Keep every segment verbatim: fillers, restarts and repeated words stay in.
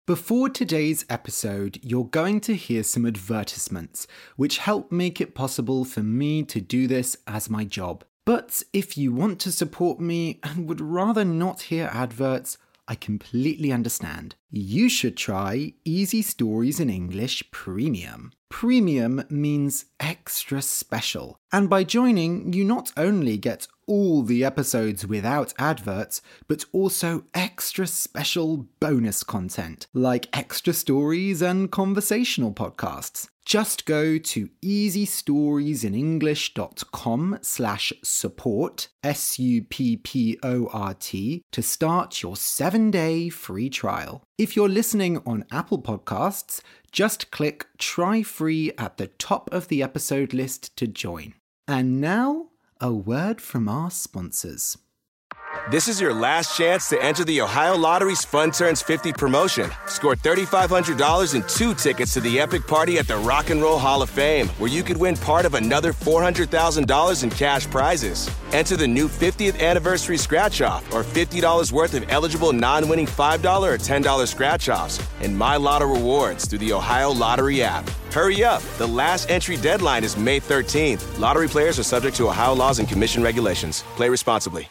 Before today's episode, you're going to hear some advertisements, which help make it possible for me to do this as my job. But if you want to support me and would rather not hear adverts, I completely understand. You should try Easy Stories in English Premium. Premium means extra special. And by joining, you not only get all the episodes without adverts, but also extra special bonus content, like extra stories and conversational podcasts. Just go to easystoriesinenglish.com slash support, S U P P O R T, to start your seven-day free trial. If you're listening on Apple Podcasts, just click Try Free at the top of the episode list to join. And now, a word from our sponsors. This is your last chance to enter the Ohio Lottery's Fun Turns fifty promotion. Score three thousand five hundred dollars and two tickets to the epic party at the Rock and Roll Hall of Fame, where you could win part of another four hundred thousand dollars in cash prizes. Enter the new fiftieth anniversary scratch-off or fifty dollars worth of eligible non-winning five dollars or ten dollars scratch-offs and My Lotto rewards through the Ohio Lottery app. Hurry up. The last entry deadline is May thirteenth. Lottery players are subject to Ohio laws and commission regulations. Play responsibly.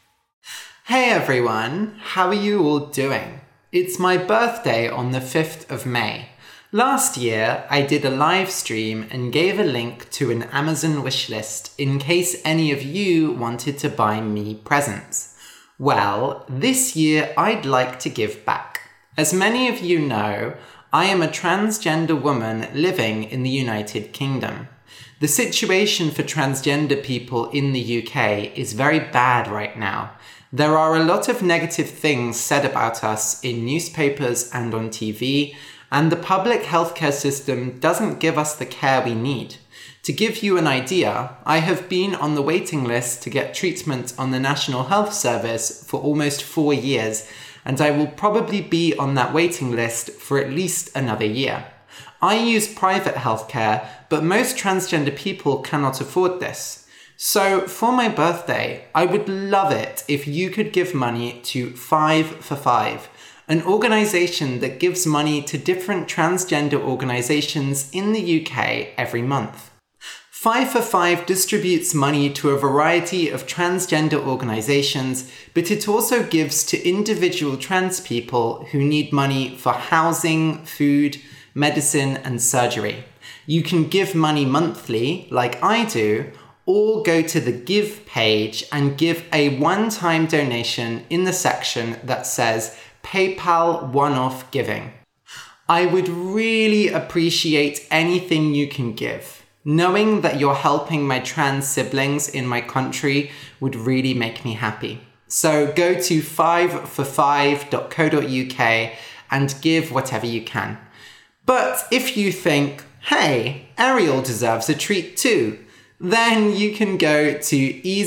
Hey everyone, how are you all doing? It's my birthday on the fifth of May. Last year, I did a live stream and gave a link to an Amazon wishlist in case any of you wanted to buy me presents. Well, this year I'd like to give back. As many of you know, I am a transgender woman living in the United Kingdom. The situation for transgender people in the U K is very bad right now. There are a lot of negative things said about us in newspapers and on T V, and the public healthcare system doesn't give us the care we need. To give you an idea, I have been on the waiting list to get treatment on the National Health Service for almost four years, and I will probably be on that waiting list for at least another year. I use private healthcare, but most transgender people cannot afford this. So for my birthday, I would love it if you could give money to Five for Five, an organisation that gives money to different transgender organisations in the U K every month. Five for Five distributes money to a variety of transgender organisations, but it also gives to individual trans people who need money for housing, food, medicine and surgery. You can give money monthly, like I do, or go to the Give page and give a one-time donation in the section that says PayPal one-off giving. I would really appreciate anything you can give. Knowing that you're helping my trans siblings in my country would really make me happy. So go to five for five dot co dot U K and give whatever you can. But if you think, hey, Ariel deserves a treat too, then you can go to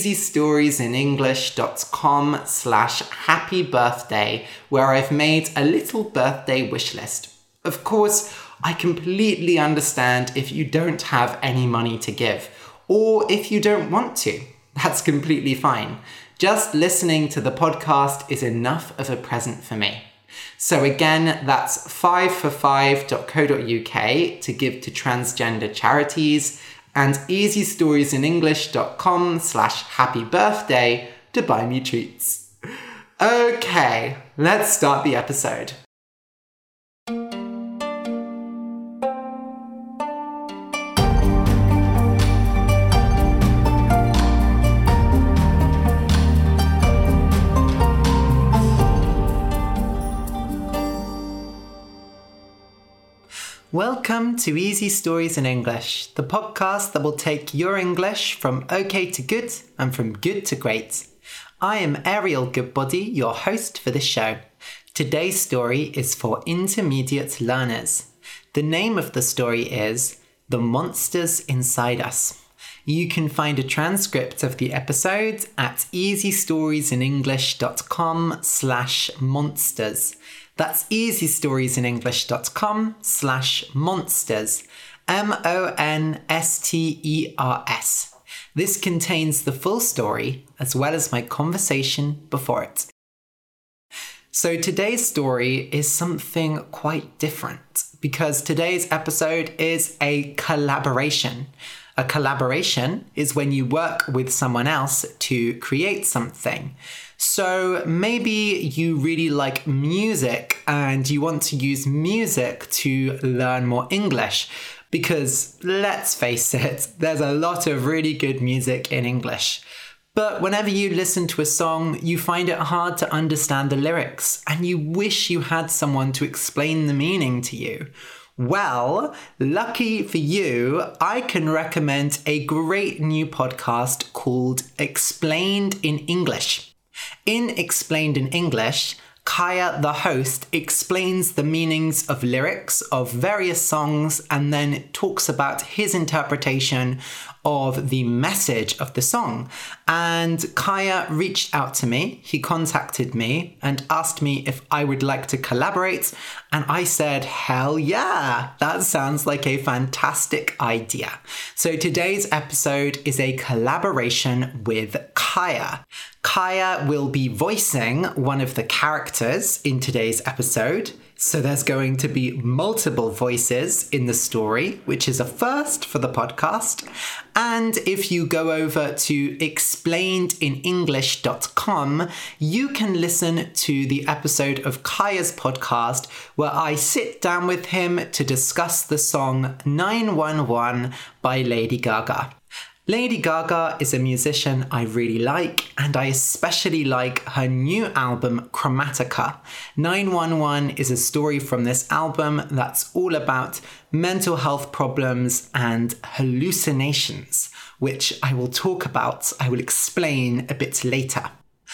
easystoriesinenglish.com slash happy birthday, where I've made a little birthday wish list. Of course, I completely understand if you don't have any money to give, or if you don't want to. That's completely fine. Just listening to the podcast is enough of a present for me. So again, that's five for five dot co dot U K to give to transgender charities, and easystoriesinenglish.com slash happy birthday to buy me treats. Okay, let's start the episode. Welcome to Easy Stories in English, the podcast that will take your English from okay to good and from good to great. I am Ariel Goodbody, your host for the show. Today's story is for intermediate learners. The name of the story is The Monsters Inside Us. You can find a transcript of the episode at easystoriesinenglish.com slash monsters. That's easystoriesinenglish.com slash monsters. M O N S T E R S. This contains the full story as well as my conversation before it. So today's story is something quite different because today's episode is a collaboration. A collaboration is when you work with someone else to create something. So maybe you really like music and you want to use music to learn more English because, let's face it, there's a lot of really good music in English. But whenever you listen to a song, you find it hard to understand the lyrics and you wish you had someone to explain the meaning to you. Well, lucky for you, I can recommend a great new podcast called Explained in English. In Explained in English, Kaya, the host, explains the meanings of lyrics of various songs and then talks about his interpretation of the message of the song. And Kaya reached out to me, he contacted me and asked me if I would like to collaborate. And I said, hell yeah, that sounds like a fantastic idea. So today's episode is a collaboration with Kaya. Kaya will be voicing one of the characters in today's episode. So there's going to be multiple voices in the story, which is a first for the podcast. And if you go over to explained in english dot com, you can listen to the episode of Kaya's podcast where I sit down with him to discuss the song nine one one by Lady Gaga. Lady Gaga is a musician I really like, and I especially like her new album, Chromatica. nine one one is a story from this album that's all about mental health problems and hallucinations, which I will talk about, I will explain a bit later.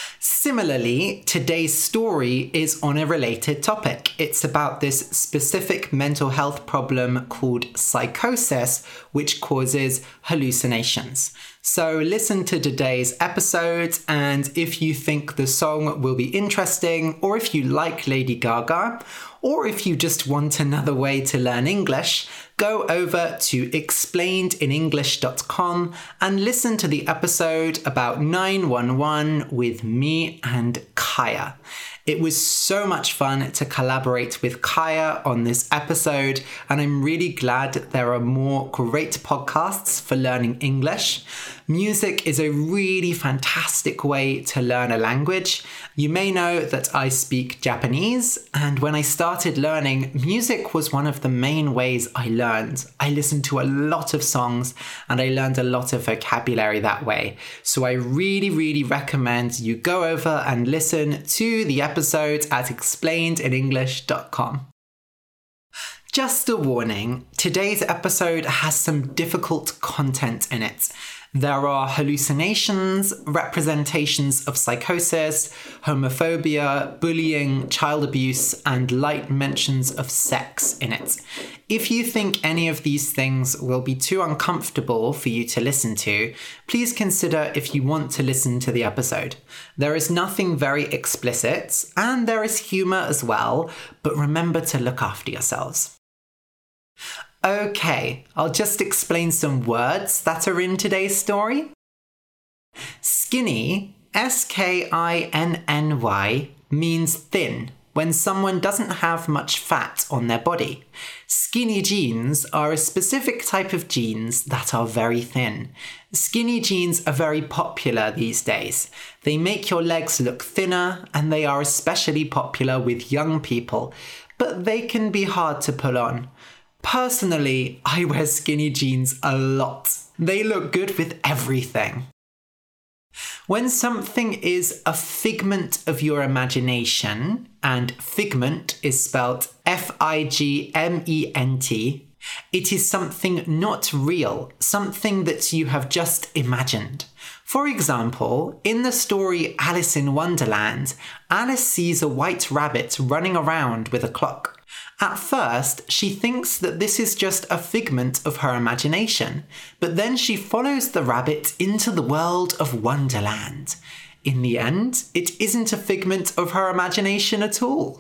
Similarly, today's story is on a related topic. It's about this specific mental health problem called psychosis, which causes hallucinations. So listen to today's episode, and if you think the song will be interesting, or if you like Lady Gaga, or if you just want another way to learn English, go over to explained in english dot com and listen to the episode about nine one one with me and Kaya. It was so much fun to collaborate with Kaya on this episode, and I'm really glad there are more great podcasts for learning English. Music is a really fantastic way to learn a language. You may know that I speak Japanese, and when I started learning, music was one of the main ways I learned. I listened to a lot of songs and I learned a lot of vocabulary that way. So I really, really recommend you go over and listen to the episodes at explained in english dot com. Just a warning, today's episode has some difficult content in it. There are hallucinations, representations of psychosis, homophobia, bullying, child abuse, and light mentions of sex in it. If you think any of these things will be too uncomfortable for you to listen to, please consider if you want to listen to the episode. There is nothing very explicit, and there is humour as well, but remember to look after yourselves. Okay, I'll just explain some words that are in today's story. Skinny, S K I N N Y, means thin, when someone doesn't have much fat on their body. Skinny jeans are a specific type of jeans that are very thin. Skinny jeans are very popular these days. They make your legs look thinner, and they are especially popular with young people, but they can be hard to pull on. Personally, I wear skinny jeans a lot. They look good with everything. When something is a figment of your imagination, and figment is spelled F I G M E N T, it is something not real, something that you have just imagined. For example, in the story Alice in Wonderland, Alice sees a white rabbit running around with a clock. At first, she thinks that this is just a figment of her imagination, but then she follows the rabbit into the world of Wonderland. In the end, it isn't a figment of her imagination at all.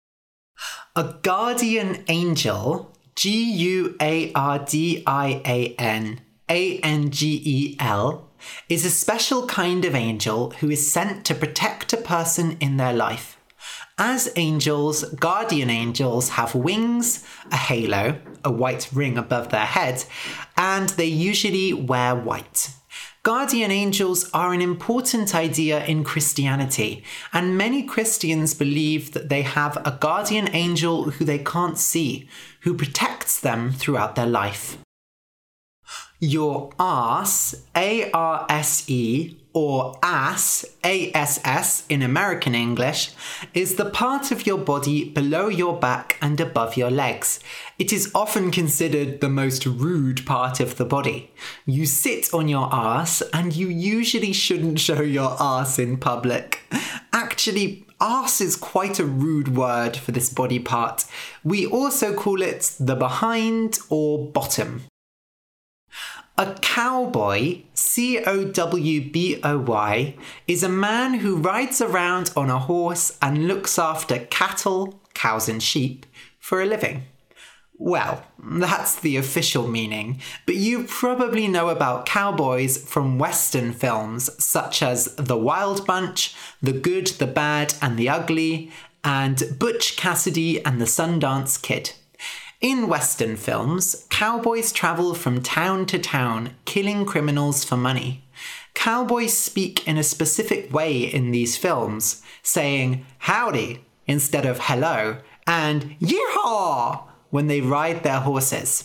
A guardian angel, G U A R D I A N A N G E L, is a special kind of angel who is sent to protect a person in their life. As angels, guardian angels have wings, a halo, a white ring above their head, and they usually wear white. Guardian angels are an important idea in Christianity, and many Christians believe that they have a guardian angel who they can't see, who protects them throughout their life. Your arse, A R S E, or ass, A S S in American English, is the part of your body below your back and above your legs. It is often considered the most rude part of the body. You sit on your arse, and you usually shouldn't show your arse in public. Actually, arse is quite a rude word for this body part. We also call it the behind or bottom. A cowboy, C O W B O Y, is a man who rides around on a horse and looks after cattle, cows and sheep, for a living. Well, that's the official meaning, but you probably know about cowboys from Western films such as The Wild Bunch, The Good, the Bad and the Ugly, and Butch Cassidy and the Sundance Kid. In Western films, cowboys travel from town to town, killing criminals for money. Cowboys speak in a specific way in these films, saying howdy instead of hello, and yeehaw when they ride their horses.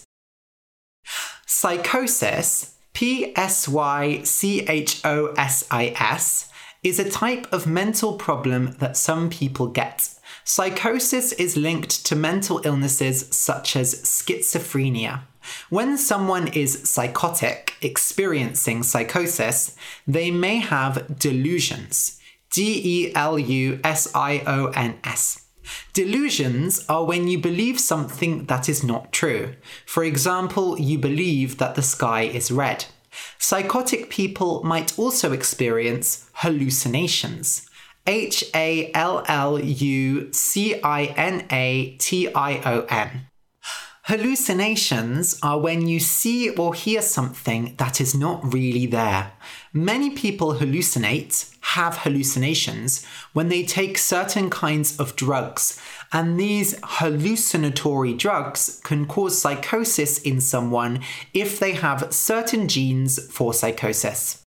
Psychosis, P S Y C H O S I S, is a type of mental problem that some people get. Psychosis is linked to mental illnesses such as schizophrenia. When someone is psychotic, experiencing psychosis, they may have delusions. D E L U S I O N S. Delusions are when you believe something that is not true. For example, you believe that the sky is red. Psychotic people might also experience hallucinations. H A L L U C I N A T I O N. Hallucinations are when you see or hear something that is not really there. Many people hallucinate, have hallucinations, when they take certain kinds of drugs, and these hallucinatory drugs can cause psychosis in someone if they have certain genes for psychosis.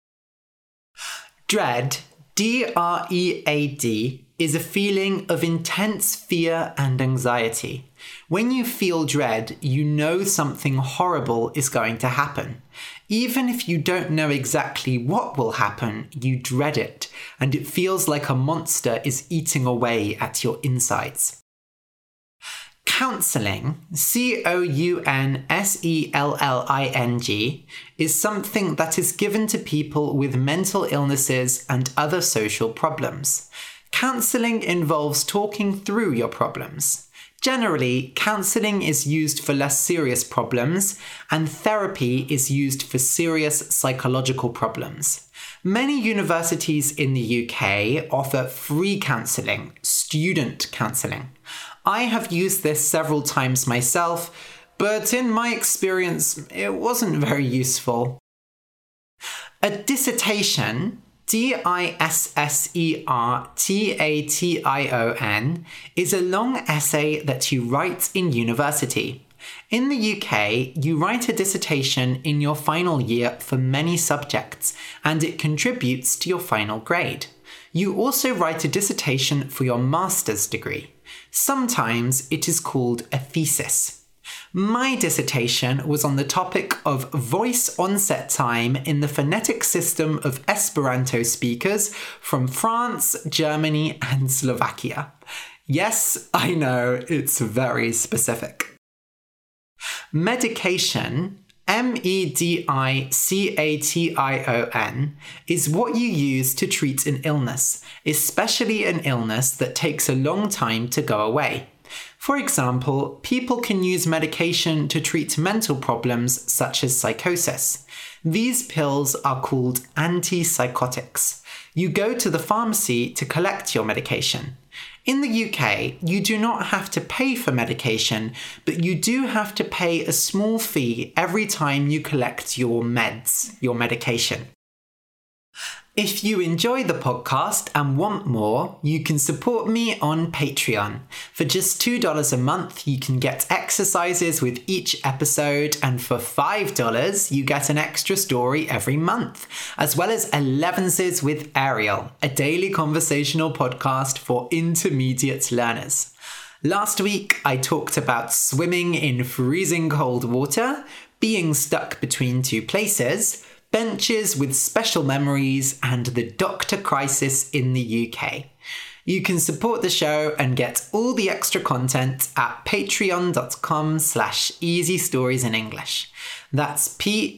Dread, D R E A D, is a feeling of intense fear and anxiety. When you feel dread, you know something horrible is going to happen. Even if you don't know exactly what will happen, you dread it, and it feels like a monster is eating away at your insides. Counselling, C O U N S E L L I N G, is something that is given to people with mental illnesses and other social problems. Counselling involves talking through your problems. Generally, counselling is used for less serious problems, and therapy is used for serious psychological problems. Many universities in the U K offer free counselling, student counselling. I have used this several times myself, but in my experience, it wasn't very useful. A dissertation, D I S S E R T A T I O N, is a long essay that you write in university. In the U K, you write a dissertation in your final year for many subjects, and it contributes to your final grade. You also write a dissertation for your master's degree. Sometimes it is called a thesis. My dissertation was on the topic of voice onset time in the phonetic system of Esperanto speakers from France, Germany, and Slovakia. Yes, I know, it's very specific. Medication, M E D I C A T I O N, is what you use to treat an illness, especially an illness that takes a long time to go away. For example, people can use medication to treat mental problems such as psychosis. These pills are called antipsychotics. You go to the pharmacy to collect your medication. In the U K, you do not have to pay for medication, but you do have to pay a small fee every time you collect your meds, your medication. If you enjoy the podcast and want more, you can support me on Patreon. For just two dollars a month, you can get exercises with each episode, and for five dollars, you get an extra story every month, as well as Elevenses with Ariel, a daily conversational podcast for intermediate learners. Last week, I talked about swimming in freezing cold water, being stuck between two places, benches with special memories, and the doctor crisis in the U K. You can support the show and get all the extra content at patreon.com slash easy stories in English. That's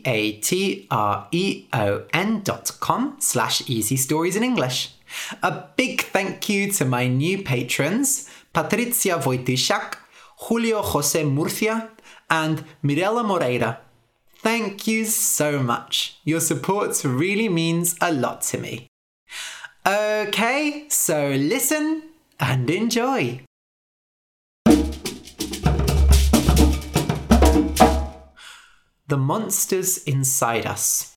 P-A-T-R-E-O-N dot com slash easy stories in English. A big thank you to my new patrons, Patricia Wojtysiak, Julio Jose Murcia, and Mirella Moreira. Thank you so much. Your support really means a lot to me. Okay, so listen and enjoy. The monsters inside us.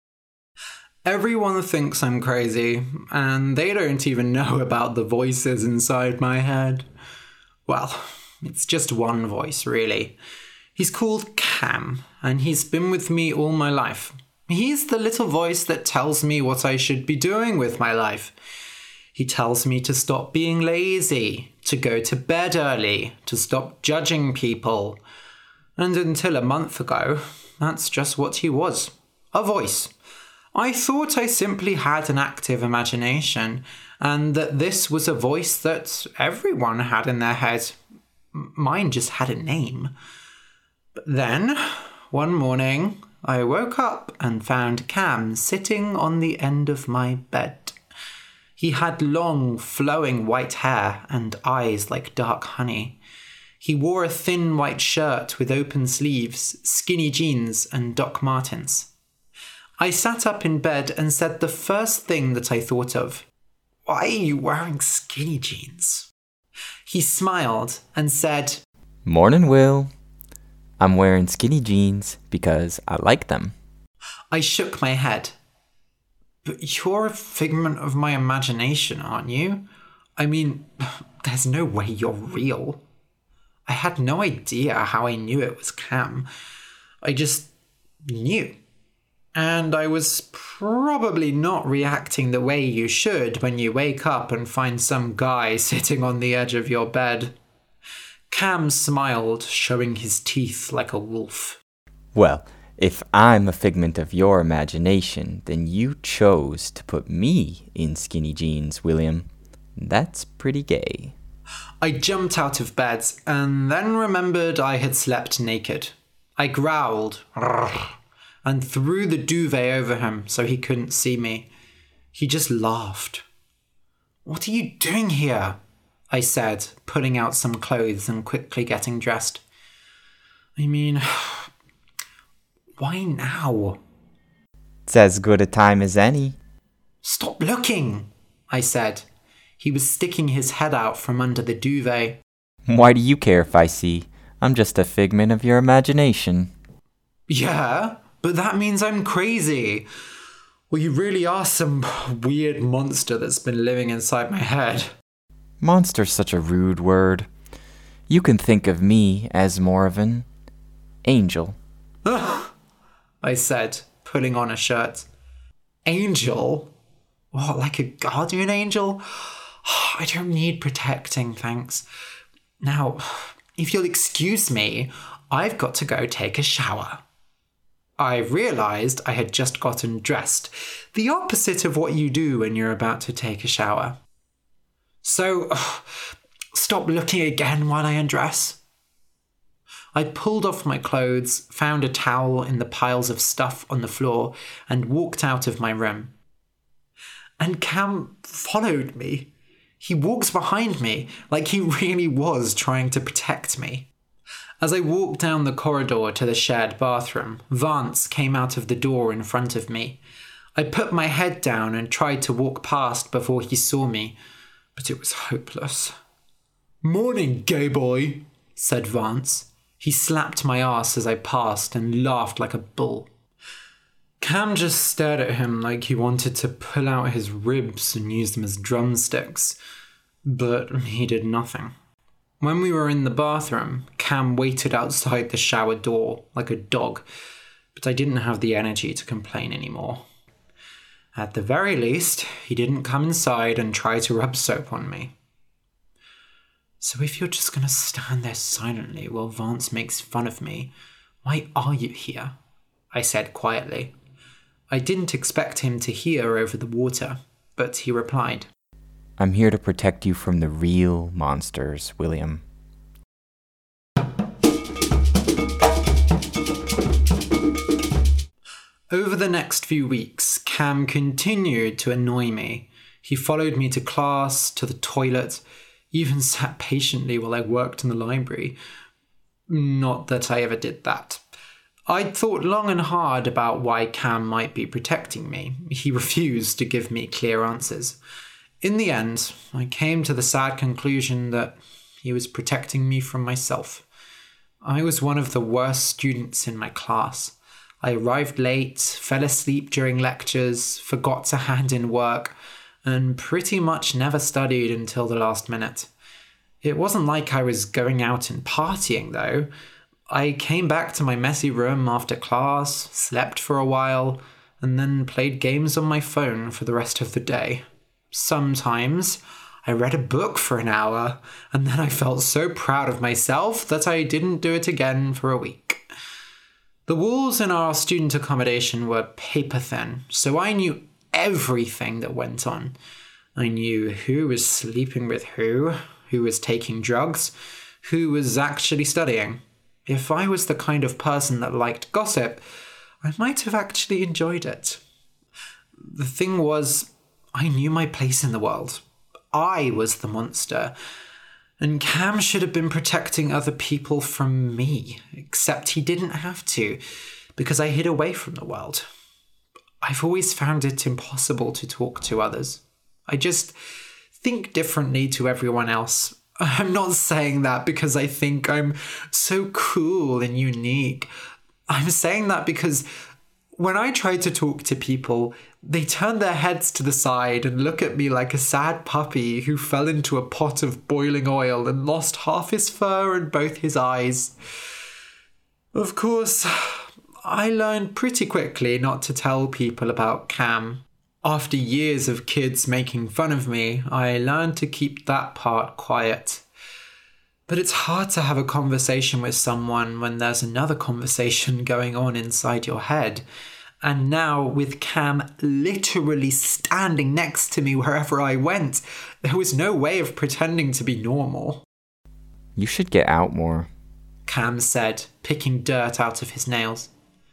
Everyone thinks I'm crazy, and they don't even know about the voices inside my head. Well, it's just one voice, really. He's called Cam, and he's been with me all my life. He's the little voice that tells me what I should be doing with my life. He tells me to stop being lazy, to go to bed early, to stop judging people. And until a month ago, that's just what he was. A voice. I thought I simply had an active imagination, and that this was a voice that everyone had in their head. Mine just had a name. But then, one morning, I woke up and found Cam sitting on the end of my bed. He had long, flowing white hair and eyes like dark honey. He wore a thin white shirt with open sleeves, skinny jeans, and Doc Martens. I sat up in bed and said the first thing that I thought of. Why are you wearing skinny jeans? He smiled and said, Morning, Will. I'm wearing skinny jeans because I like them. I shook my head. But you're a figment of my imagination, aren't you? I mean, there's no way you're real. I had no idea how I knew it was Cam. I just knew. And I was probably not reacting the way you should when you wake up and find some guy sitting on the edge of your bed. Cam smiled, showing his teeth like a wolf. Well, if I'm a figment of your imagination, then you chose to put me in skinny jeans, William. That's pretty gay. I jumped out of bed and then remembered I had slept naked. I growled and threw the duvet over him so he couldn't see me. He just laughed. What are you doing here? I said, pulling out some clothes and quickly getting dressed. I mean, why now? It's as good a time as any. Stop looking, I said. He was sticking his head out from under the duvet. Why do you care if I see? I'm just a figment of your imagination. Yeah, but that means I'm crazy. Well, you really are some weird monster that's been living inside my head. Monster's such a rude word. You can think of me as more of an angel. I said, pulling on a shirt. Angel? What, like a guardian angel? I don't need protecting, thanks. Now, if you'll excuse me, I've got to go take a shower. I realised I had just gotten dressed, the opposite of what you do when you're about to take a shower. So, uh, stop looking again while I undress. I pulled off my clothes, found a towel in the piles of stuff on the floor, and walked out of my room. And Cam followed me. He walks behind me like he really was trying to protect me. As I walked down the corridor to the shared bathroom, Vance came out of the door in front of me. I put my head down and tried to walk past before he saw me, but it was hopeless. "Morning, gay boy," said Vance. He slapped my ass as I passed and laughed like a bull. Cam just stared at him like he wanted to pull out his ribs and use them as drumsticks, but he did nothing. When we were in the bathroom, Cam waited outside the shower door like a dog, but I didn't have the energy to complain anymore. At the very least, he didn't come inside and try to rub soap on me. So if you're just going to stand there silently while Vance makes fun of me, why are you here? I said quietly. I didn't expect him to hear over the water, but he replied, I'm here to protect you from the real monsters, William. Over the next few weeks, Cam continued to annoy me. He followed me to class, to the toilet, even sat patiently while I worked in the library. Not that I ever did that. I'd thought long and hard about why Cam might be protecting me. He refused to give me clear answers. In the end, I came to the sad conclusion that he was protecting me from myself. I was one of the worst students in my class. I arrived late, fell asleep during lectures, forgot to hand in work, and pretty much never studied until the last minute. It wasn't like I was going out and partying, though. I came back to my messy room after class, slept for a while, and then played games on my phone for the rest of the day. Sometimes I read a book for an hour, and then I felt so proud of myself that I didn't do it again for a week. The walls in our student accommodation were paper thin, so I knew everything that went on. I knew who was sleeping with who, who was taking drugs, who was actually studying. If I was the kind of person that liked gossip, I might have actually enjoyed it. The thing was, I knew my place in the world. I was the monster. And Cam should have been protecting other people from me, except he didn't have to, because I hid away from the world. I've always found it impossible to talk to others. I just think differently to everyone else. I'm not saying that because I think I'm so cool and unique. I'm saying that because when I try to talk to people, they turn their heads to the side and look at me like a sad puppy who fell into a pot of boiling oil and lost half his fur and both his eyes. Of course, I learned pretty quickly not to tell people about Cam. After years of kids making fun of me, I learned to keep that part quiet. But it's hard to have a conversation with someone when there's another conversation going on inside your head. And now, with Cam literally standing next to me wherever I went, there was no way of pretending to be normal. You should get out more, Cam said, picking dirt out of his nails.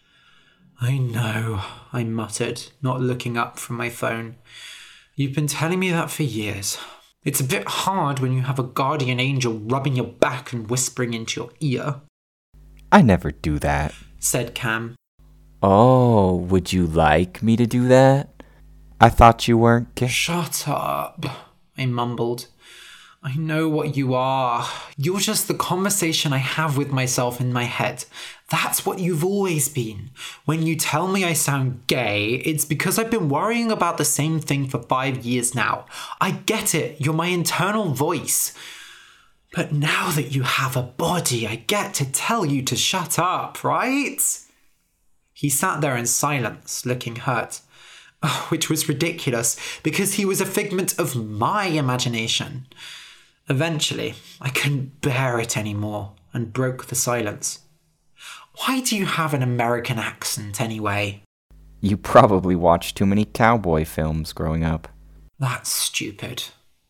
I know, I muttered, not looking up from my phone. You've been telling me that for years. It's a bit hard when you have a guardian angel rubbing your back and whispering into your ear. I never do that, said Cam. Oh, would you like me to do that? I thought you weren't gay. Shut up, I mumbled. I know what you are. You're just the conversation I have with myself in my head. That's what you've always been. When you tell me I sound gay, it's because I've been worrying about the same thing for five years now. I get it. You're my internal voice. But now that you have a body, I get to tell you to shut up, right? He sat there in silence, looking hurt, which was ridiculous because he was a figment of my imagination. Eventually, I couldn't bear it anymore and broke the silence. Why do you have an American accent anyway? You probably watched too many cowboy films growing up. That's stupid.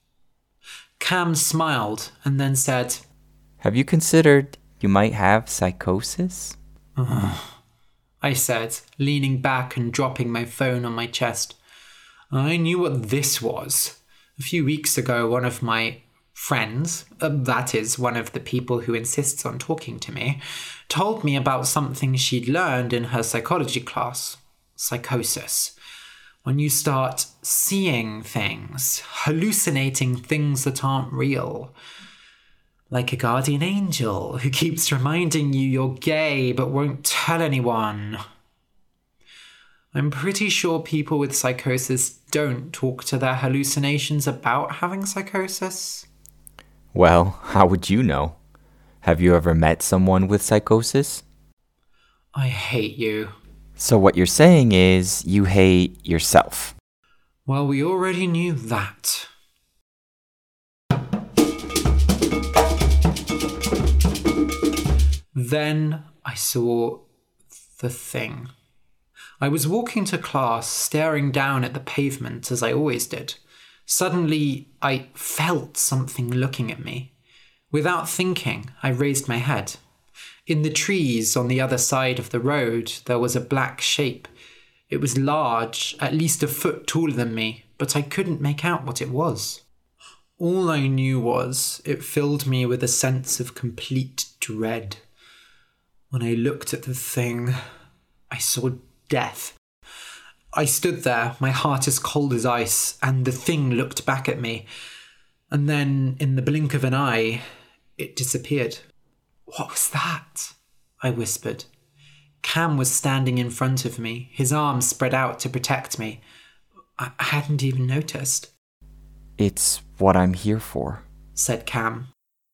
Cam smiled and then said, Have you considered you might have psychosis? I said, leaning back and dropping my phone on my chest. I knew what this was. A few weeks ago, one of my friends, uh, that is, one of the people who insists on talking to me, told me about something she'd learned in her psychology class. Psychosis. When you start seeing things, hallucinating things that aren't real. Like a guardian angel who keeps reminding you you're gay but won't tell anyone. I'm pretty sure people with psychosis don't talk to their hallucinations about having psychosis. Well, how would you know? Have you ever met someone with psychosis? I hate you. So what you're saying is you hate yourself. Well, we already knew that. Then I saw the thing. I was walking to class, staring down at the pavement as I always did. Suddenly, I felt something looking at me. Without thinking, I raised my head. In the trees on the other side of the road, there was a black shape. It was large, at least a foot taller than me, but I couldn't make out what it was. All I knew was it filled me with a sense of complete dread. When I looked at the thing, I saw death. I stood there, my heart as cold as ice, and the thing looked back at me. And then, in the blink of an eye, it disappeared. What was that? I whispered. Cam was standing in front of me, his arms spread out to protect me. I hadn't even noticed. It's what I'm here for, said Cam.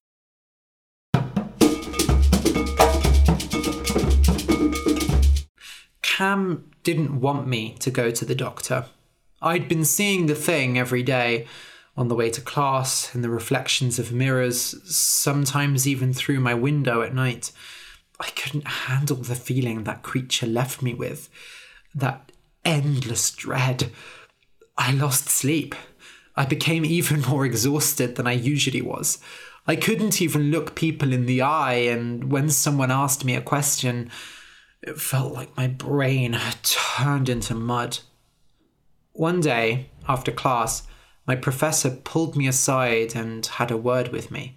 Cam didn't want me to go to the doctor. I'd been seeing the thing every day, on the way to class, in the reflections of mirrors, sometimes even through my window at night. I couldn't handle the feeling that creature left me with, that endless dread. I lost sleep. I became even more exhausted than I usually was. I couldn't even look people in the eye, and when someone asked me a question, it felt like my brain had turned into mud. One day, after class, my professor pulled me aside and had a word with me.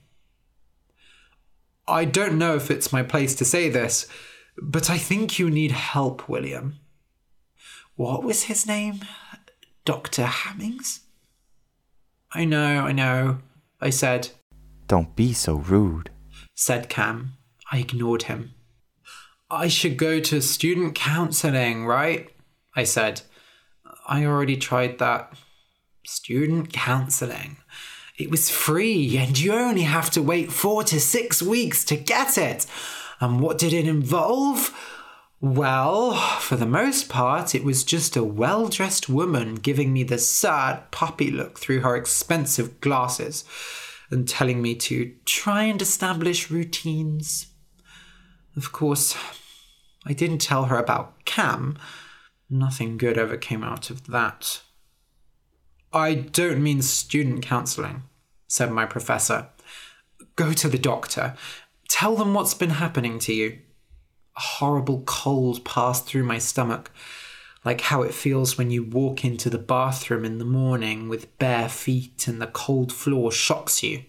I don't know if it's my place to say this, but I think you need help, William. What was his name? Doctor Hammings? I know, I know, I said. Don't be so rude, said Cam. I ignored him. I should go to student counselling, right? I said. I already tried that. Student counselling. It was free, and you only have to wait four to six weeks to get it. And what did it involve? Well, for the most part, it was just a well-dressed woman giving me the sad puppy look through her expensive glasses and telling me to try and establish routines. Of course, I didn't tell her about Cam. Nothing good ever came out of that. I don't mean student counselling, said my professor. Go to the doctor. Tell them what's been happening to you. A horrible cold passed through my stomach, like how it feels when you walk into the bathroom in the morning with bare feet and the cold floor shocks you.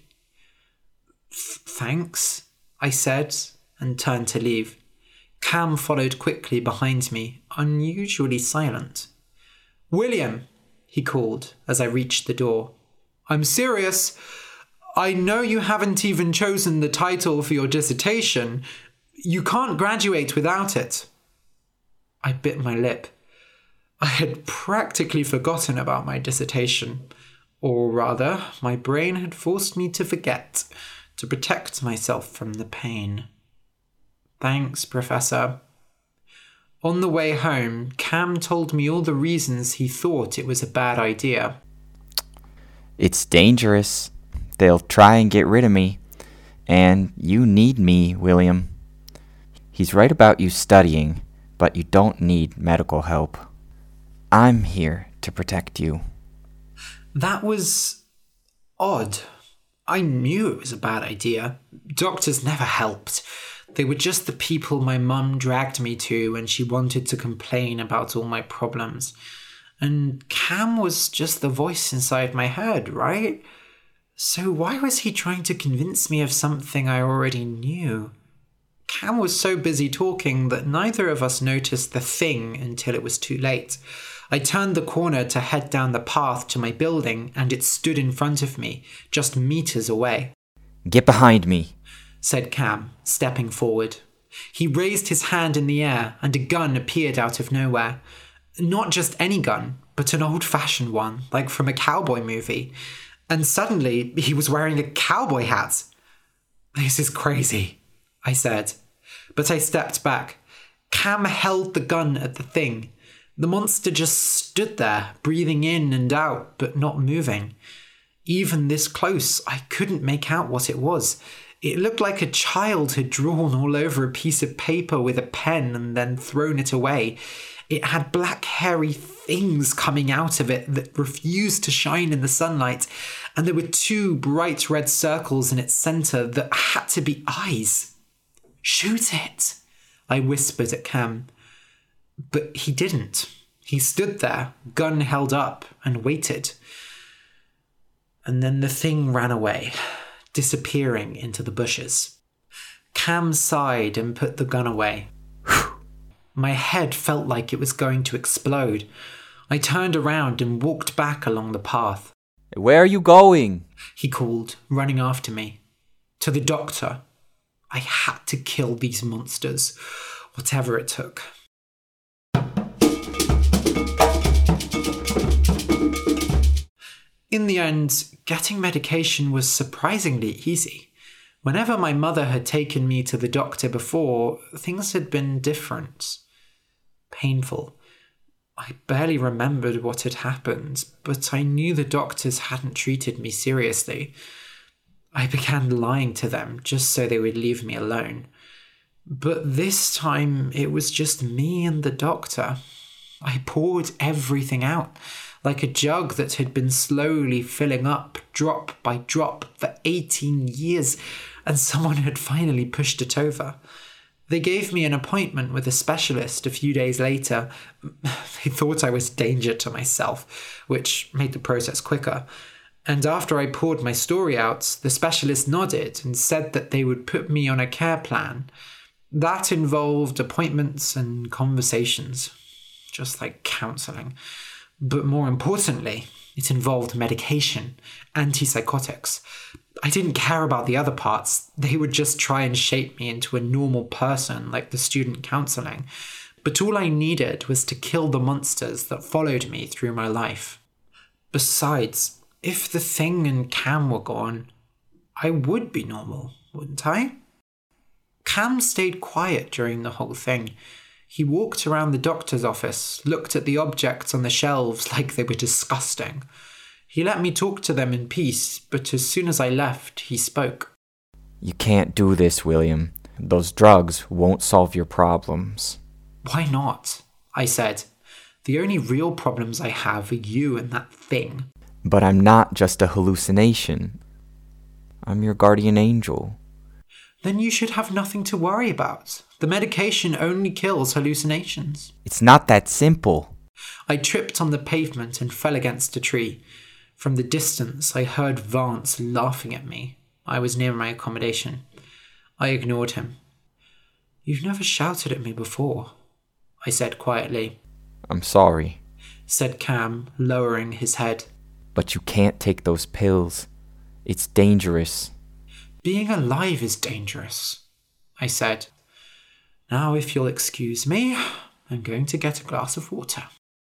Thanks, I said, and turned to leave. Cam followed quickly behind me, unusually silent. William, he called as I reached the door. I'm serious. I know you haven't even chosen the title for your dissertation. You can't graduate without it. I bit my lip. I had practically forgotten about my dissertation. Or rather, my brain had forced me to forget, to protect myself from the pain. Thanks, Professor. On the way home, Cam told me all the reasons he thought it was a bad idea. It's dangerous. They'll try and get rid of me. And you need me, William. He's right about you studying, but you don't need medical help. I'm here to protect you. That was odd. I knew it was a bad idea. Doctors never helped. They were just the people my mum dragged me to when she wanted to complain about all my problems. And Cam was just the voice inside my head, right? So why was he trying to convince me of something I already knew? Cam was so busy talking that neither of us noticed the thing until it was too late. I turned the corner to head down the path to my building, and it stood in front of me, just meters away. Get behind me, said Cam, stepping forward. He raised his hand in the air, and a gun appeared out of nowhere. Not just any gun, but an old-fashioned one, like from a cowboy movie. And suddenly, he was wearing a cowboy hat. "This is crazy," I said. But I stepped back. Cam held the gun at the thing. The monster just stood there, breathing in and out, but not moving. Even this close, I couldn't make out what it was. It looked like a child had drawn all over a piece of paper with a pen and then thrown it away. It had black hairy things coming out of it that refused to shine in the sunlight, and there were two bright red circles in its centre that had to be eyes. "Shoot it," I whispered at Cam. But he didn't. He stood there, gun held up, and waited. And then the thing ran away, disappearing into the bushes. Cam sighed and put the gun away. My head felt like it was going to explode. I turned around and walked back along the path. "Where are you going?" he called, running after me. "To the doctor. I had to kill these monsters, whatever it took." In the end, getting medication was surprisingly easy. Whenever my mother had taken me to the doctor before, things had been different. Painful. I barely remembered what had happened, but I knew the doctors hadn't treated me seriously. I began lying to them just so they would leave me alone. But this time, it was just me and the doctor. I poured everything out, like a jug that had been slowly filling up, drop by drop, for eighteen years, and someone had finally pushed it over. They gave me an appointment with a specialist a few days later. They thought I was a danger to myself, which made the process quicker. And after I poured my story out, the specialist nodded and said that they would put me on a care plan. That involved appointments and conversations, just like counselling. But more importantly, it involved medication, antipsychotics. I didn't care about the other parts. They would just try and shape me into a normal person like the student counselling. But all I needed was to kill the monsters that followed me through my life. Besides, if the thing and Cam were gone, I would be normal, wouldn't I? Cam stayed quiet during the whole thing. He walked around the doctor's office, looked at the objects on the shelves like they were disgusting. He let me talk to them in peace, but as soon as I left, he spoke. "You can't do this, William. Those drugs won't solve your problems." "Why not?" I said. "The only real problems I have are you and that thing." "But I'm not just a hallucination. I'm your guardian angel." "Then you should have nothing to worry about. The medication only kills hallucinations." "It's not that simple." I tripped on the pavement and fell against a tree. From the distance, I heard Vance laughing at me. I was near my accommodation. I ignored him. "You've never shouted at me before," I said quietly. "I'm sorry," said Cam, lowering his head. "But you can't take those pills. It's dangerous." "Being alive is dangerous," I said. "Now, if you'll excuse me, I'm going to get a glass of water."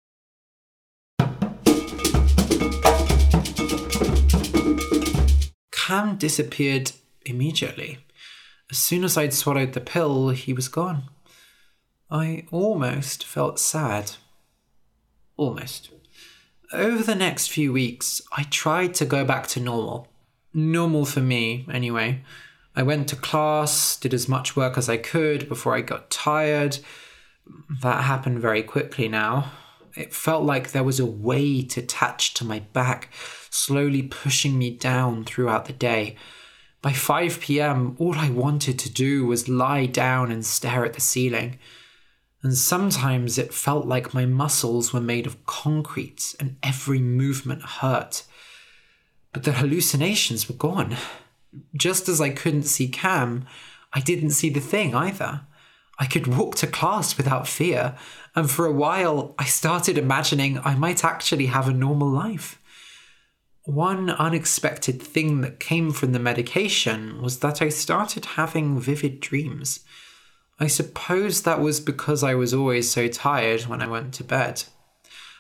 Cam disappeared immediately. As soon as I'd swallowed the pill, he was gone. I almost felt sad. Almost. Over the next few weeks, I tried to go back to normal. Normal for me, anyway. I went to class, did as much work as I could before I got tired. That happened very quickly now. It felt like there was a weight attached to my back, slowly pushing me down throughout the day. By five p.m, all I wanted to do was lie down and stare at the ceiling. And sometimes it felt like my muscles were made of concrete and every movement hurt. But the hallucinations were gone. Just as I couldn't see Cam, I didn't see the thing either. I could walk to class without fear, and for a while I started imagining I might actually have a normal life. One unexpected thing that came from the medication was that I started having vivid dreams. I suppose that was because I was always so tired when I went to bed.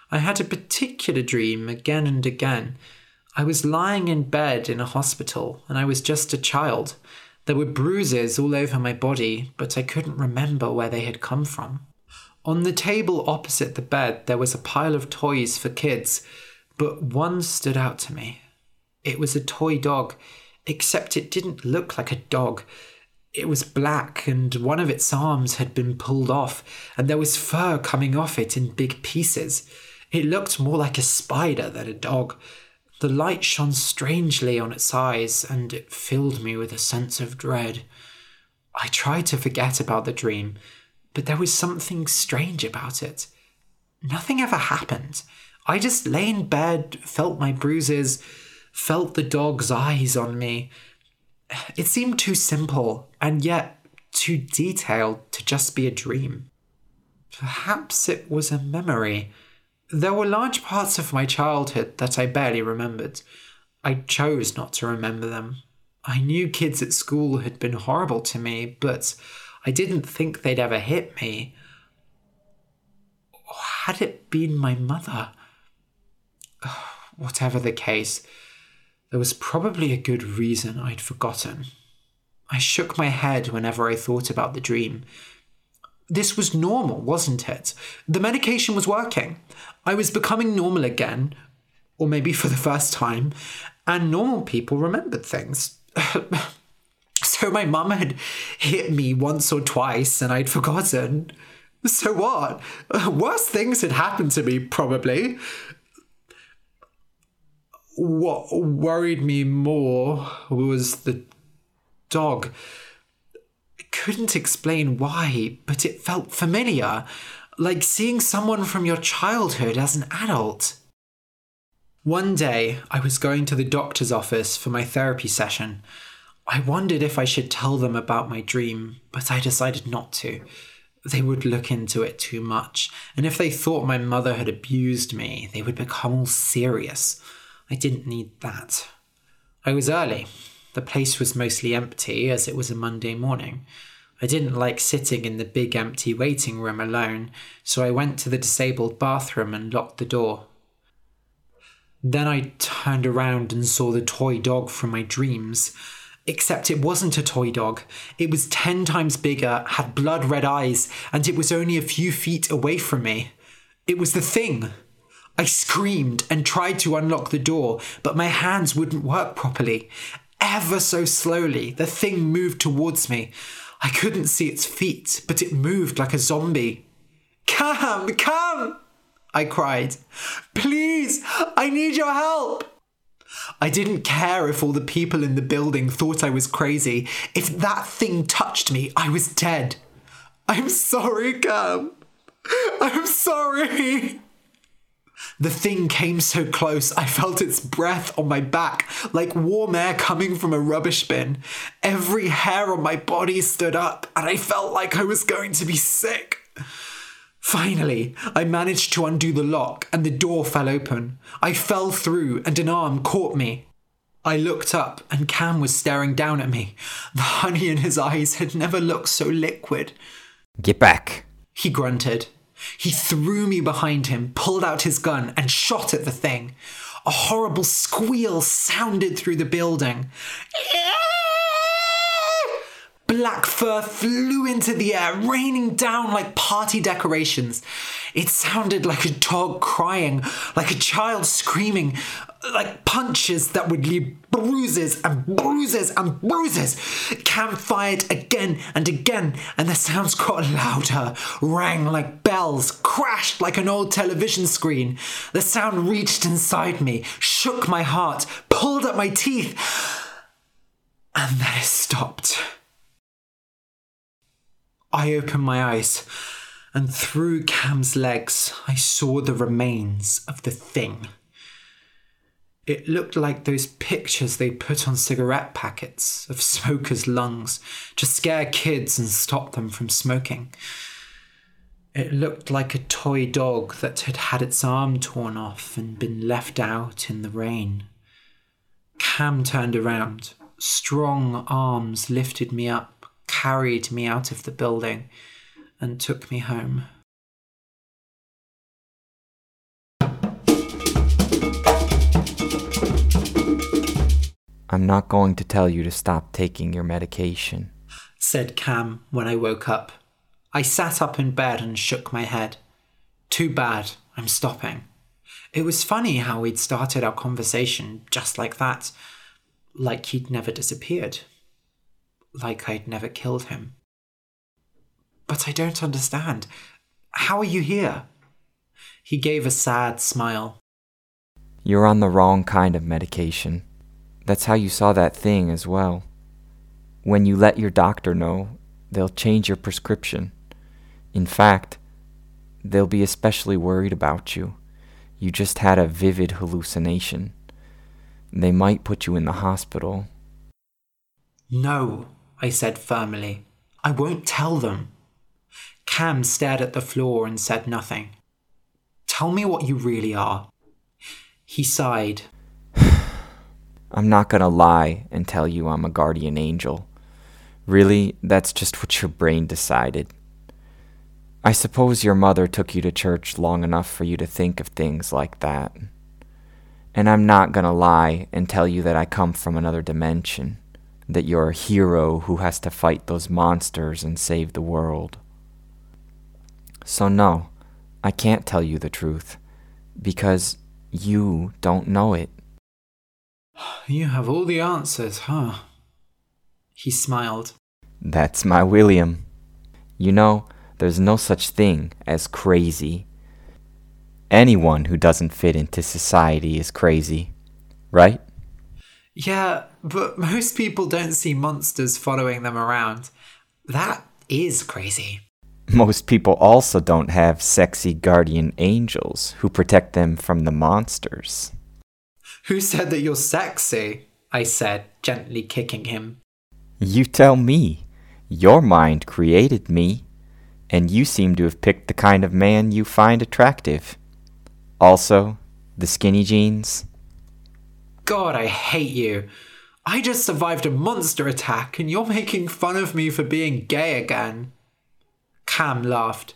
I had a particular dream again and again. I was lying in bed in a hospital, and I was just a child. There were bruises all over my body, but I couldn't remember where they had come from. On the table opposite the bed, there was a pile of toys for kids, but one stood out to me. It was a toy dog, except it didn't look like a dog. It was black, and one of its arms had been pulled off, and there was fur coming off it in big pieces. It looked more like a spider than a dog. The light shone strangely on its eyes, and it filled me with a sense of dread. I tried to forget about the dream, but there was something strange about it. Nothing ever happened. I just lay in bed, felt my bruises, felt the dog's eyes on me. It seemed too simple, and yet too detailed to just be a dream. Perhaps it was a memory. There were large parts of my childhood that I barely remembered. I chose not to remember them. I knew kids at school had been horrible to me, but I didn't think they'd ever hit me. Or had it been my mother? Whatever the case, there was probably a good reason I'd forgotten. I shook my head whenever I thought about the dream. This was normal, wasn't it? The medication was working. I was becoming normal again, or maybe for the first time, and normal people remembered things. So my mum had hit me once or twice and I'd forgotten. So what? Worse things had happened to me, probably. What worried me more was the dog. I couldn't explain why, but it felt familiar, like seeing someone from your childhood as an adult. One day, I was going to the doctor's office for my therapy session. I wondered if I should tell them about my dream, but I decided not to. They would look into it too much, and if they thought my mother had abused me, they would become all serious. I didn't need that. I was early. The place was mostly empty, as it was a Monday morning. I didn't like sitting in the big empty waiting room alone, so I went to the disabled bathroom and locked the door. Then I turned around and saw the toy dog from my dreams. Except it wasn't a toy dog. It was ten times bigger, had blood-red eyes, and it was only a few feet away from me. It was the Thing. I screamed and tried to unlock the door, but my hands wouldn't work properly. Ever so slowly, the Thing moved towards me. I couldn't see its feet, but it moved like a zombie. "Come, come!" I cried. "Please, I need your help!" I didn't care if all the people in the building thought I was crazy. If that Thing touched me, I was dead. "I'm sorry, Cam. I'm sorry." The Thing came so close, I felt its breath on my back, like warm air coming from a rubbish bin. Every hair on my body stood up, and I felt like I was going to be sick. Finally, I managed to undo the lock, and the door fell open. I fell through, and an arm caught me. I looked up, and Cam was staring down at me. The honey in his eyes had never looked so liquid. "Get back," he grunted. He threw me behind him, pulled out his gun, and shot at the Thing. A horrible squeal sounded through the building. Black fur flew into the air, raining down like party decorations. It sounded like a dog crying, like a child screaming, like punches that would leave bruises and bruises and bruises. Cam fired again and again, and the sounds got louder, rang like bells, crashed like an old television screen. The sound reached inside me, shook my heart, pulled at my teeth, and then it stopped. I opened my eyes, and through Cam's legs, I saw the remains of the Thing. It looked like those pictures they put on cigarette packets of smokers' lungs to scare kids and stop them from smoking. It looked like a toy dog that had had its arm torn off and been left out in the rain. Cam turned around. Strong arms lifted me up, carried me out of the building, and took me home. I'm not going to tell you to stop taking your medication, said Cam when I woke up. I sat up in bed and shook my head. Too bad, I'm stopping. It was funny how we'd started our conversation just like that, like he'd never disappeared, like I'd never killed him. But I don't understand. How are you here? He gave a sad smile. You're on the wrong kind of medication. That's how you saw that thing as well. When you let your doctor know, they'll change your prescription. In fact, they'll be especially worried about you. You just had a vivid hallucination. They might put you in the hospital. No, I said firmly. I won't tell them. Cam stared at the floor and said nothing. Tell me what you really are. He sighed. I'm not gonna lie and tell you I'm a guardian angel. Really, that's just what your brain decided. I suppose your mother took you to church long enough for you to think of things like that. And I'm not gonna lie and tell you that I come from another dimension, that you're a hero who has to fight those monsters and save the world. So no, I can't tell you the truth, because you don't know it. You have all the answers, huh? He smiled. That's my William. You know, there's no such thing as crazy. Anyone who doesn't fit into society is crazy, right? Yeah, but most people don't see monsters following them around. That is crazy. Most people also don't have sexy guardian angels who protect them from the monsters. Who said that you're sexy? I said, gently kicking him. You tell me. Your mind created me, and you seem to have picked the kind of man you find attractive. Also, the skinny jeans. God, I hate you. I just survived a monster attack, and you're making fun of me for being gay again. Cam laughed.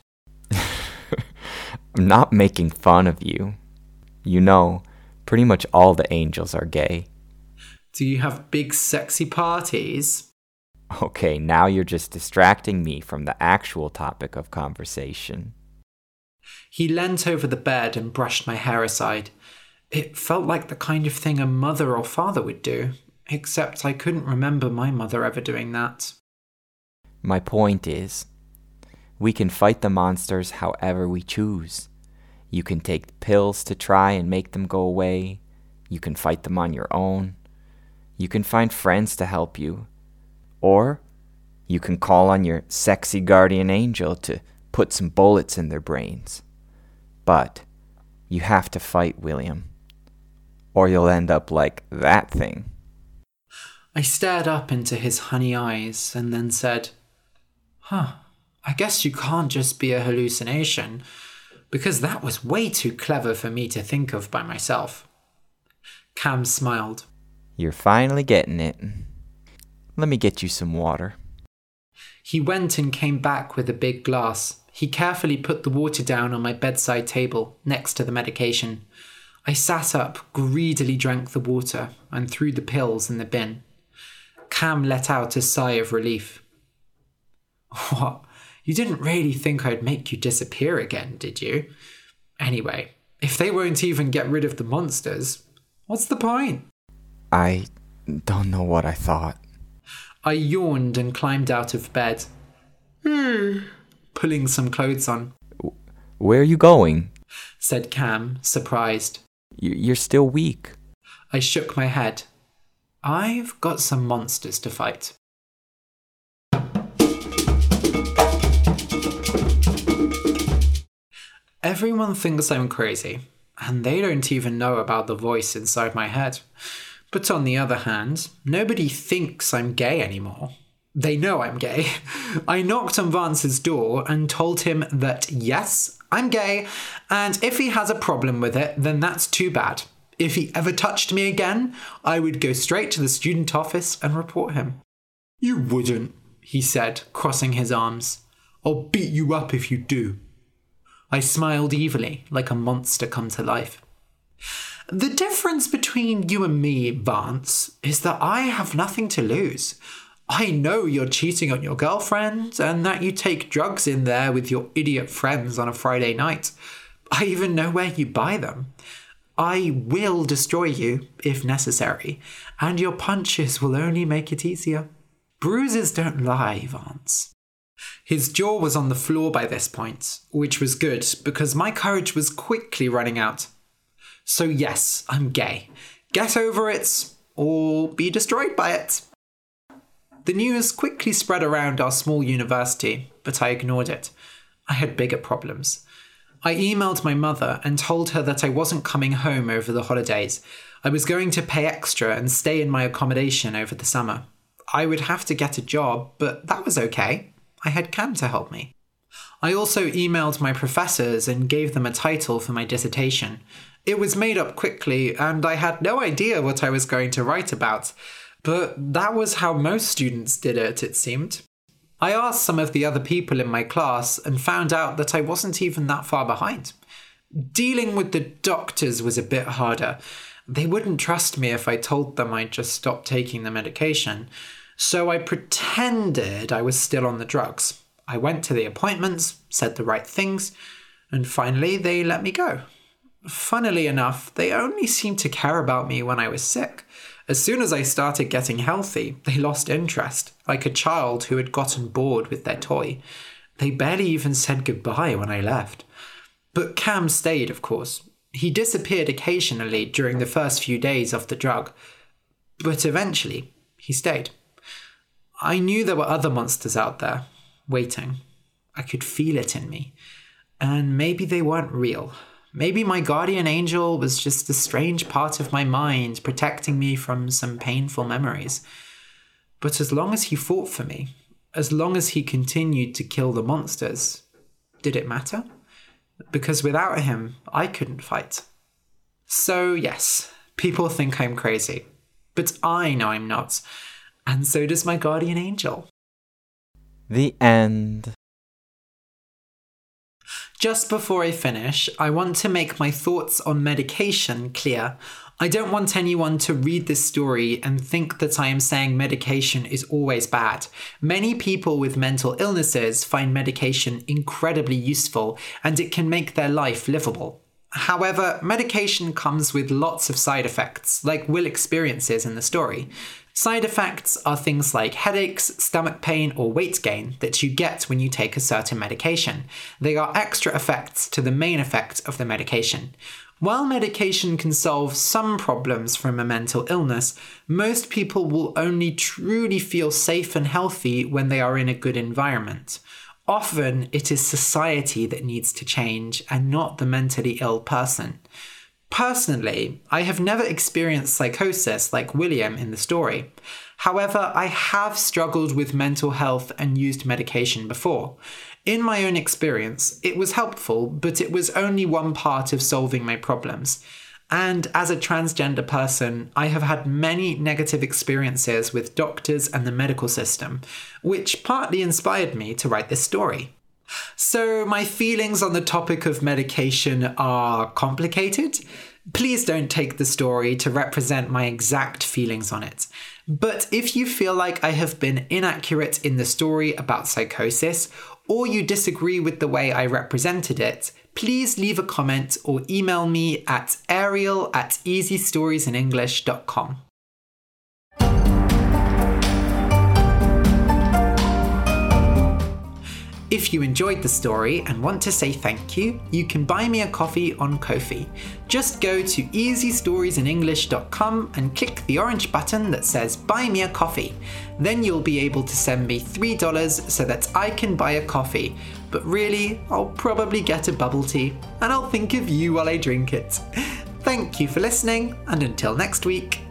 I'm not making fun of you. You know, pretty much all the angels are gay. Do you have big sexy parties? Okay, now you're just distracting me from the actual topic of conversation. He leant over the bed and brushed my hair aside. It felt like the kind of thing a mother or father would do, except I couldn't remember my mother ever doing that. My point is, we can fight the monsters however we choose. You can take pills to try and make them go away. You can fight them on your own. You can find friends to help you. Or you can call on your sexy guardian angel to put some bullets in their brains. But you have to fight, William, or you'll end up like that thing. I stared up into his honey eyes and then said, Huh, I guess you can't just be a hallucination, because that was way too clever for me to think of by myself. Cam smiled. You're finally getting it. Let me get you some water. He went and came back with a big glass. He carefully put the water down on my bedside table next to the medication. I sat up, greedily drank the water, and threw the pills in the bin. Cam let out a sigh of relief. What? You didn't really think I'd make you disappear again, did you? Anyway, if they won't even get rid of the monsters, what's the point? I don't know what I thought. I yawned and climbed out of bed, pulling some clothes on. Where are you going? Said Cam, surprised. You're still weak. I shook my head. I've got some monsters to fight. Everyone thinks I'm crazy, and they don't even know about the voice inside my head. But on the other hand, nobody thinks I'm gay anymore. They know I'm gay. I knocked on Vance's door and told him that yes, I'm gay, and if he has a problem with it, then that's too bad. If he ever touched me again, I would go straight to the student office and report him. You wouldn't, he said, crossing his arms. I'll beat you up if you do. I smiled evilly, like a monster come to life. The difference between you and me, Vance, is that I have nothing to lose. I know you're cheating on your girlfriend and that you take drugs in there with your idiot friends on a Friday night. I even know where you buy them. I will destroy you if necessary, and your punches will only make it easier. Bruises don't lie, Vance. His jaw was on the floor by this point, which was good because my courage was quickly running out. So yes, I'm gay. Get over it, or be destroyed by it. The news quickly spread around our small university, but I ignored it. I had bigger problems. I emailed my mother and told her that I wasn't coming home over the holidays. I was going to pay extra and stay in my accommodation over the summer. I would have to get a job, but that was okay. I had Cam to help me. I also emailed my professors and gave them a title for my dissertation. It was made up quickly, and I had no idea what I was going to write about. But that was how most students did it, it seemed. I asked some of the other people in my class and found out that I wasn't even that far behind. Dealing with the doctors was a bit harder. They wouldn't trust me if I told them I'd just stopped taking the medication. So I pretended I was still on the drugs. I went to the appointments, said the right things, and finally they let me go. Funnily enough, they only seemed to care about me when I was sick. As soon as I started getting healthy, they lost interest, like a child who had gotten bored with their toy. They barely even said goodbye when I left. But Cam stayed, of course. He disappeared occasionally during the first few days of the drug. But eventually, he stayed. I knew there were other monsters out there, waiting. I could feel it in me. And maybe they weren't real. Maybe my guardian angel was just a strange part of my mind protecting me from some painful memories. But as long as he fought for me, as long as he continued to kill the monsters, did it matter? Because without him, I couldn't fight. So yes, people think I'm crazy. But I know I'm not. And so does my guardian angel. The end. Just before I finish, I want to make my thoughts on medication clear. I don't want anyone to read this story and think that I am saying medication is always bad. Many people with mental illnesses find medication incredibly useful, and it can make their life livable. However, medication comes with lots of side effects, like Will experiences in the story. Side effects are things like headaches, stomach pain, or weight gain that you get when you take a certain medication. They are extra effects to the main effect of the medication. While medication can solve some problems from a mental illness, most people will only truly feel safe and healthy when they are in a good environment. Often, it is society that needs to change and not the mentally ill person. Personally, I have never experienced psychosis like William in the story. However, I have struggled with mental health and used medication before. In my own experience, it was helpful, but it was only one part of solving my problems. And as a transgender person, I have had many negative experiences with doctors and the medical system, which partly inspired me to write this story. So my feelings on the topic of medication are complicated. Please don't take the story to represent my exact feelings on it. But if you feel like I have been inaccurate in the story about psychosis, or you disagree with the way I represented it, please leave a comment or email me at ariel at easy stories in english dot com. If you enjoyed the story and want to say thank you, you can buy me a coffee on Ko-fi. Just go to easy stories in english dot com and click the orange button that says Buy Me a Coffee. Then you'll be able to send me three dollars so that I can buy a coffee. But really, I'll probably get a bubble tea, and I'll think of you while I drink it. Thank you for listening, and until next week,